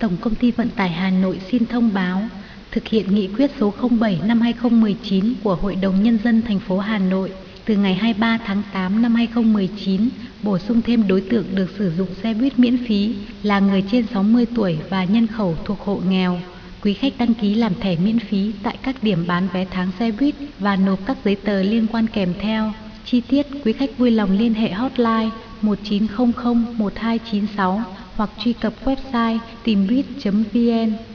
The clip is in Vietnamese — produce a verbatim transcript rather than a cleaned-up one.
Tổng Công ty Vận tải Hà Nội xin thông báo, thực hiện nghị quyết số không bảy năm hai không một chín của Hội đồng Nhân dân thành phố Hà Nội từ ngày hai mươi ba tháng tám năm hai không một chín, bổ sung thêm đối tượng được sử dụng xe buýt miễn phí là người trên sáu mươi tuổi và nhân khẩu thuộc hộ nghèo. Quý khách đăng ký làm thẻ miễn phí tại các điểm bán vé tháng xe buýt và nộp các giấy tờ liên quan kèm theo. Chi tiết, quý khách vui lòng liên hệ hotline một chín không không một hai chín sáu hoặc truy cập website tìm buýt chấm vn.